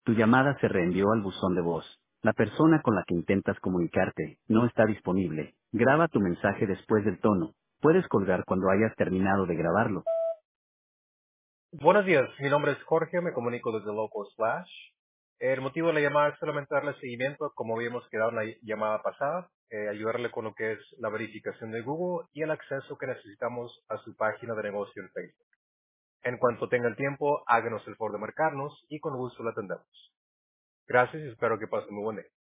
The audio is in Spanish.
Tu llamada se reenvió al buzón de voz. La persona con la que intentas comunicarte no está disponible. Graba tu mensaje después del tono. Puedes colgar cuando hayas terminado de grabarlo. Buenos días, mi nombre es Jorge, me comunico desde Loco Slash. El motivo de la llamada es solamente darle seguimiento, como habíamos quedado en la llamada pasada, ayudarle con lo que es la verificación de Google y el acceso que necesitamos a su página de negocio en Facebook. En cuanto tenga el tiempo, háganos el favor de marcarnos y con gusto la atendemos. Gracias y espero que pasen muy buen día.